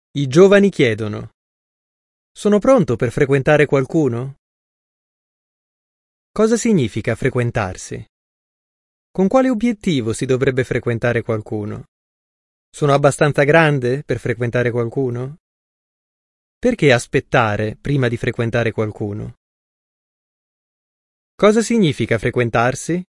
I giovani chiedono: sono pronto per frequentare qualcuno? Cosa significa frequentarsi? Con quale obiettivo si dovrebbe frequentare qualcuno? Sono abbastanza grande per frequentare qualcuno? Perché aspettare prima di frequentare qualcuno? Cosa significa frequentarsi?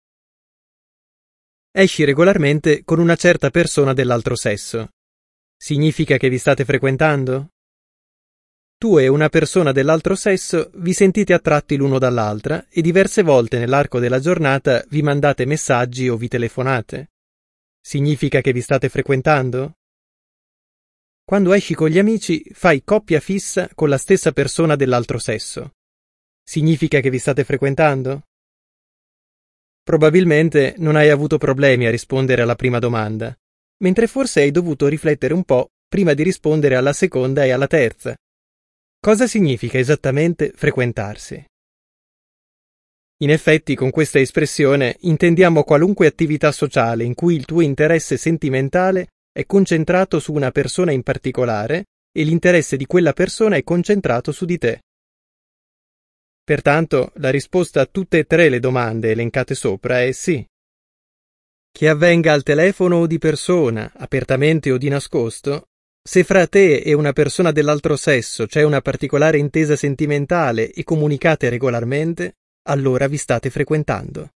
Esci regolarmente con una certa persona dell'altro sesso. Significa che vi state frequentando? Tu e una persona dell'altro sesso vi sentite attratti l'uno dall'altra e diverse volte nell'arco della giornata vi mandate messaggi o vi telefonate. Significa che vi state frequentando? Quando esci con gli amici fai coppia fissa con la stessa persona dell'altro sesso. Significa che vi state frequentando? Probabilmente non hai avuto problemi a rispondere alla prima domanda, mentre forse hai dovuto riflettere un po' prima di rispondere alla seconda e alla terza. Cosa significa esattamente frequentarsi? In effetti, con questa espressione intendiamo qualunque attività sociale in cui il tuo interesse sentimentale è concentrato su una persona in particolare e l'interesse di quella persona è concentrato su di te. Pertanto, la risposta a tutte e tre le domande elencate sopra è sì. Che avvenga al telefono o di persona, apertamente o di nascosto, se fra te e una persona dell'altro sesso c'è una particolare intesa sentimentale e comunicate regolarmente, allora vi state frequentando.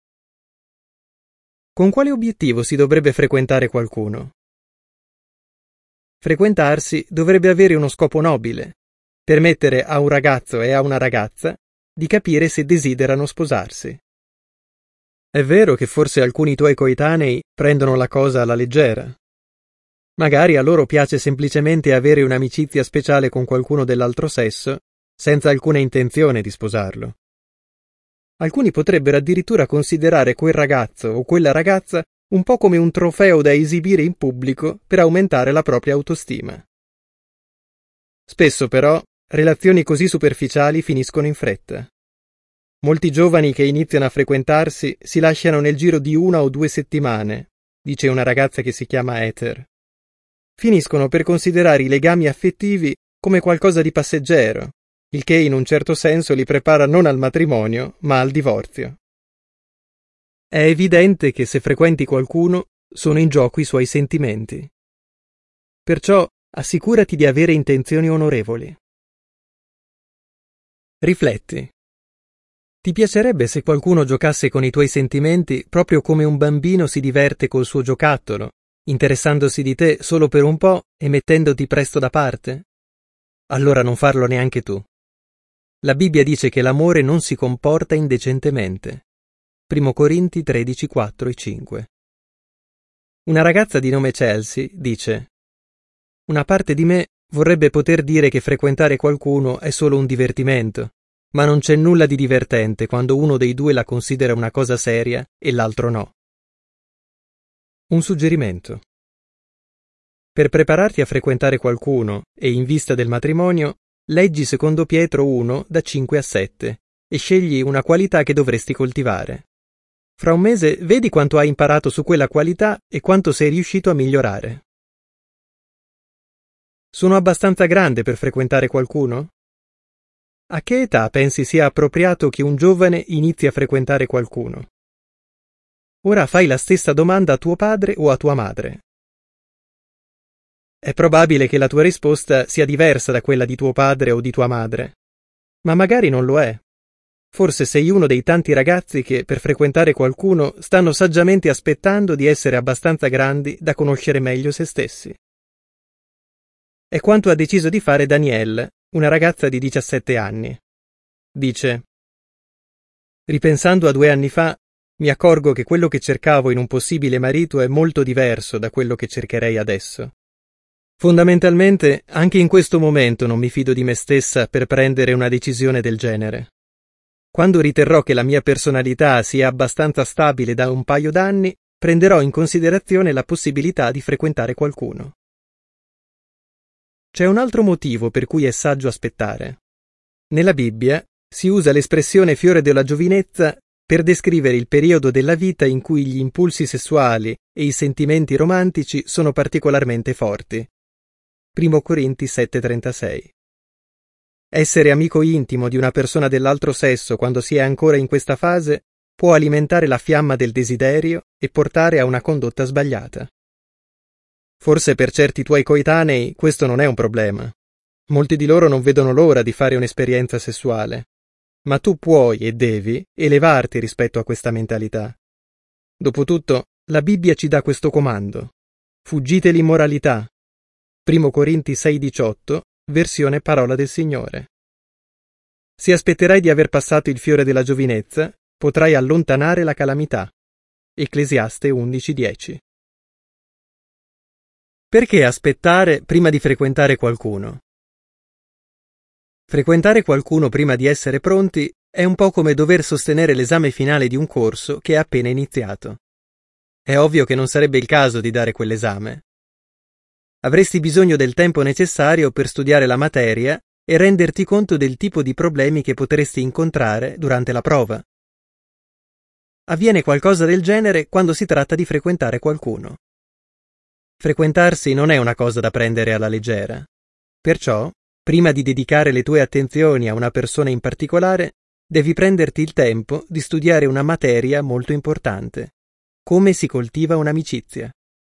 Con quale obiettivo si dovrebbe frequentare qualcuno? Frequentarsi dovrebbe avere uno scopo nobile: permettere a un ragazzo e a una ragazza di capire se desiderano sposarsi. È vero che forse alcuni tuoi coetanei prendono la cosa alla leggera. Magari a loro piace semplicemente avere un'amicizia speciale con qualcuno dell'altro sesso, senza alcuna intenzione di sposarlo. Alcuni potrebbero addirittura considerare quel ragazzo o quella ragazza un po' come un trofeo da esibire in pubblico per aumentare la propria autostima. Spesso, però, relazioni così superficiali finiscono in fretta. Molti giovani che iniziano a frequentarsi si lasciano nel giro di 1 o 2 settimane, dice una ragazza che si chiama Ether. Finiscono per considerare i legami affettivi come qualcosa di passeggero, il che in un certo senso li prepara non al matrimonio, ma al divorzio. È evidente che se frequenti qualcuno, sono in gioco i suoi sentimenti. Perciò assicurati di avere intenzioni onorevoli. Rifletti. Ti piacerebbe se qualcuno giocasse con i tuoi sentimenti proprio come un bambino si diverte col suo giocattolo, interessandosi di te solo per un po' e mettendoti presto da parte? Allora non farlo neanche tu. La Bibbia dice che l'amore non si comporta indecentemente. 1 Corinti 13, 4 e 5. Una ragazza di nome Chelsea dice: una parte di me vorrebbe poter dire che frequentare qualcuno è solo un divertimento, ma non c'è nulla di divertente quando uno dei due la considera una cosa seria e l'altro no. Un suggerimento. Per prepararti a frequentare qualcuno e in vista del matrimonio, leggi 2 Pietro 1 da 5 a 7 e scegli una qualità che dovresti coltivare. Fra un mese vedi quanto hai imparato su quella qualità e quanto sei riuscito a migliorare. Sono abbastanza grande per frequentare qualcuno? A che età pensi sia appropriato che un giovane inizi a frequentare qualcuno? Ora fai la stessa domanda a tuo padre o a tua madre. È probabile che la tua risposta sia diversa da quella di tuo padre o di tua madre, ma magari non lo è. Forse sei uno dei tanti ragazzi che, per frequentare qualcuno, stanno saggiamente aspettando di essere abbastanza grandi da conoscere meglio se stessi. È quanto ha deciso di fare Danielle, una ragazza di 17 anni. Dice: ripensando a 2 anni fa, mi accorgo che quello che cercavo in un possibile marito è molto diverso da quello che cercherei adesso. Fondamentalmente, anche in questo momento non mi fido di me stessa per prendere una decisione del genere. Quando riterrò che la mia personalità sia abbastanza stabile da un paio d'anni, prenderò in considerazione la possibilità di frequentare qualcuno. C'è un altro motivo per cui è saggio aspettare. Nella Bibbia si usa l'espressione fiore della giovinezza per descrivere il periodo della vita in cui gli impulsi sessuali e i sentimenti romantici sono particolarmente forti. 1 Corinti 7,36. Essere amico intimo di una persona dell'altro sesso quando si è ancora in questa fase può alimentare la fiamma del desiderio e portare a una condotta sbagliata. Forse per certi tuoi coetanei questo non è un problema. Molti di loro non vedono l'ora di fare un'esperienza sessuale, ma tu puoi e devi elevarti rispetto a questa mentalità. Dopotutto, la Bibbia ci dà questo comando: fuggite l'immoralità. 1 Corinti 6,18, versione Parola del Signore. Se aspetterai di aver passato il fiore della giovinezza, potrai allontanare la calamità. Ecclesiaste 11,10. Perché aspettare prima di frequentare qualcuno? Frequentare qualcuno prima di essere pronti è un po' come dover sostenere l'esame finale di un corso che è appena iniziato. È ovvio che non sarebbe il caso di dare quell'esame. Avresti bisogno del tempo necessario per studiare la materia e renderti conto del tipo di problemi che potresti incontrare durante la prova. Avviene qualcosa del genere quando si tratta di frequentare qualcuno. Frequentarsi non è una cosa da prendere alla leggera. Perciò, prima di dedicare le tue attenzioni a una persona in particolare, devi prenderti il tempo di studiare una materia molto importante: come si coltiva un'amicizia.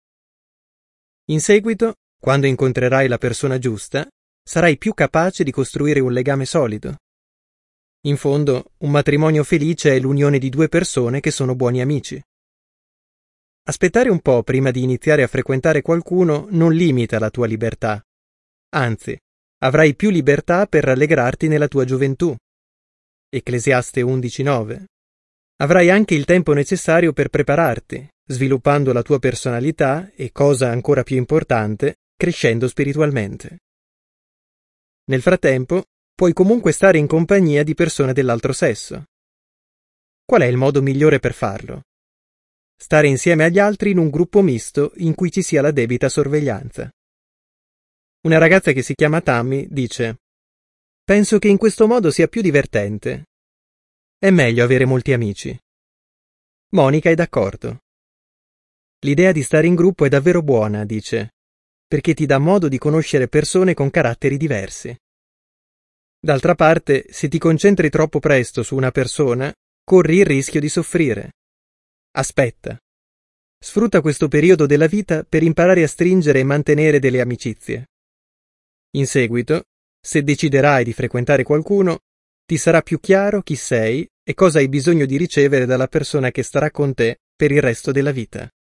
In seguito, quando incontrerai la persona giusta, sarai più capace di costruire un legame solido. In fondo, un matrimonio felice è l'unione di due persone che sono buoni amici. Aspettare un po' prima di iniziare a frequentare qualcuno non limita la tua libertà. Anzi, avrai più libertà per rallegrarti nella tua gioventù. Ecclesiaste 11,9. Avrai anche il tempo necessario per prepararti, sviluppando la tua personalità e, cosa ancora più importante, crescendo spiritualmente. Nel frattempo, puoi comunque stare in compagnia di persone dell'altro sesso. Qual è il modo migliore per farlo? Stare insieme agli altri in un gruppo misto in cui ci sia la debita sorveglianza. Una ragazza che si chiama Tammy dice: «Penso che in questo modo sia più divertente. È meglio avere molti amici». Monica è d'accordo. «L'idea di stare in gruppo è davvero buona», dice, «perché ti dà modo di conoscere persone con caratteri diversi. D'altra parte, se ti concentri troppo presto su una persona, corri il rischio di soffrire. Aspetta. Sfrutta questo periodo della vita per imparare a stringere e mantenere delle amicizie. In seguito, se deciderai di frequentare qualcuno, ti sarà più chiaro chi sei e cosa hai bisogno di ricevere dalla persona che starà con te per il resto della vita.